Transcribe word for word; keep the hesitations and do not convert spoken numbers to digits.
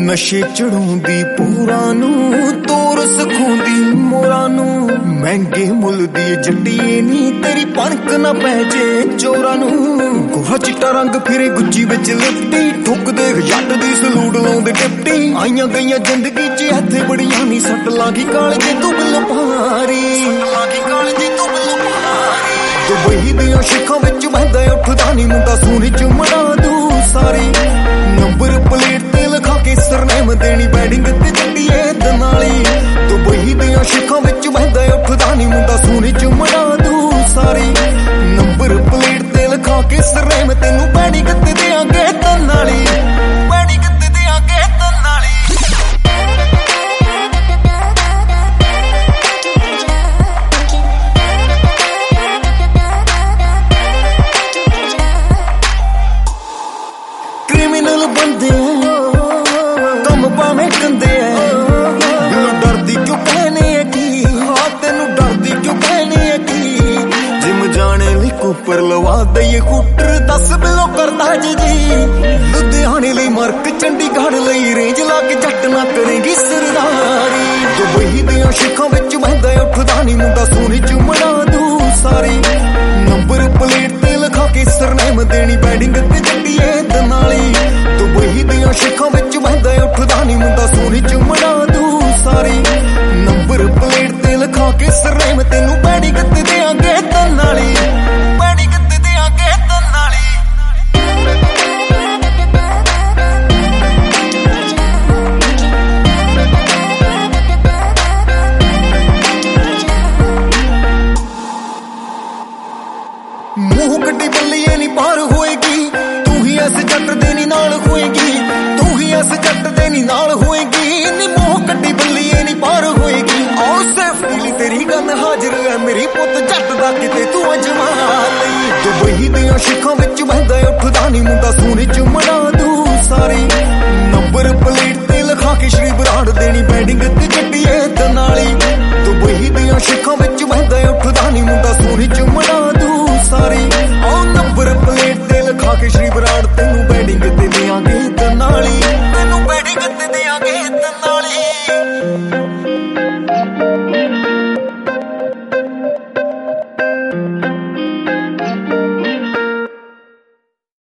नशे चढ़ाउंदी पूरां नूं तोर सिखाउंदी मोरां नूं महंगे मुल दी जट्टीए नी तेरी पणक ना पै जे चोरां नूं गोरा चिट्टा रंग फिरे गुच्ची विच लिपटी ठुक दे जट दी सलूट लाउंदे टिपटी आईयां गईयां जिंदगी च इत्थे बड़ियां नी सट लागी कालजे तू बिल पारी लागी कालजे तू बिल पारी दुबई दियां शिखां विच बहदा उठदा नी मुंडा सोने च मड़ा दू सारी नंबर प्लेट ते लिखा के सरनेम देनी बैडिंग ते जट्टीए दनाली दुबई दियां शिखां विच बहदा उठदा नी मुंडा सोने च मड़ा दू सारी नंबर प्लेट ते लिखा के सरनेम तेनू बैडिंग ते देंगे दनाली बैडिंग ते देंगे दनाली क्रिमिनल बंदे कम पावे कंदे बिलो डरदी क्यों कहने की हाँ तेनू डरदी क्यों कहने की जिम जाने ली कुपर लवा दईए कूटर दस बिलो करदा जी जी लुधियाने ली मर्क चंडीगढ़ लई रेंज ला के जट ना करेंगी सरदारी दुबई दियां शिखां विच बहदा उठदा नी मुंडा सोने च मड़ा दू सारी नंबर प्लेट ते लिखा के सरनेम देनी बैडिंग ते जट्टीए दनाली दुबई दियां शिखां विच बहदा उठदा नी मुंडा सोने च मड़ा दू सारी नंबर प्लेट ते लिखा के सरनेम तेनू बैडिंग ते देंगे दनाली बैडिंग ते देंगे दनाली मुंह कड्डी बल्लीए नी पार होएगी तू ही इस जट दे नी नाल होएगी तू ही इस जट दे नी नाल होएगी नी मुंह कड्डी बल्लीए नी पार होएगी आओ सेफ्टी तेरी गल हाजिर है मेरी पुत जट दा किते तू अजमा लई दुबई दियां शिखां विच बहदा उठदा नी मुंडा सोने च मड़ा दू सारी नंबर प्लेट ते लिखा के श्री बराड़ देनी बैडिंग ते जट्टीए दनाली दुबई दियां शिखां विच बहदा उठदा नी मुंडा सोने च मड़ा